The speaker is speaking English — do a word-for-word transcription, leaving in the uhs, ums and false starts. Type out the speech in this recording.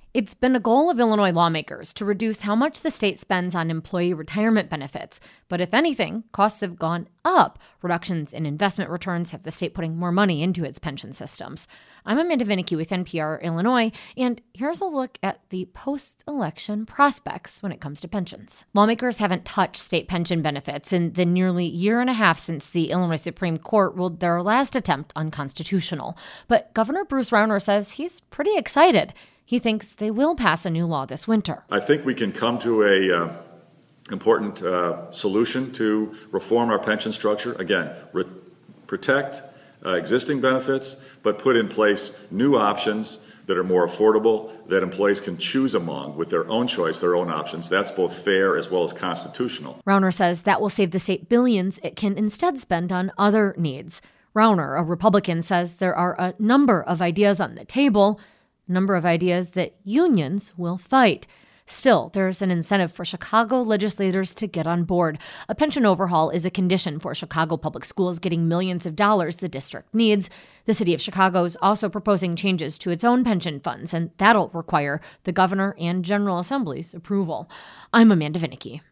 It's been a goal of Illinois lawmakers to reduce how much the state spends on employee retirement benefits. But if anything, costs have gone up. Reductions in investment returns have the state putting more money into its pension systems. I'm Amanda Vinicky with N P R Illinois, and here's a look at the post-election prospects when it comes to pensions. Lawmakers haven't touched state pension benefits in the nearly year and a half since the Illinois Supreme Court ruled their last attempt unconstitutional. But Governor Bruce Rauner says he's pretty excited. He thinks they will pass a new law this winter. I think we can come to a uh, important uh, solution to reform our pension structure. Again, re- protect uh, existing benefits, but put in place new options that are more affordable, that employees can choose among with their own choice, their own options. That's both fair as well as constitutional. Rauner says that will save the state billions it can instead spend on other needs. Rauner, a Republican, says there are a number of ideas on the table, a number of ideas that unions will fight. Still, there's an incentive for Chicago legislators to get on board. A pension overhaul is a condition for Chicago Public Schools getting millions of dollars the district needs. The city of Chicago is also proposing changes to its own pension funds, and that'll require the governor and General Assembly's approval. I'm Amanda Vinicky.